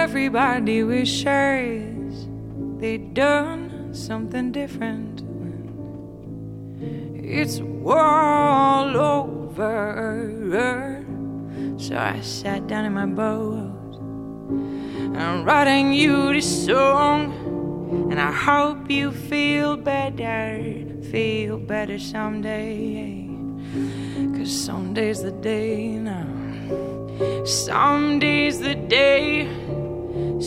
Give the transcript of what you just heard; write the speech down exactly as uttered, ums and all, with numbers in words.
Everybody wishes they'd done something different. It's all over. So I sat down in my boat. I'm writing you this song, and I hope you feel better, feel better someday. Cause someday's the day now. Someday's the day.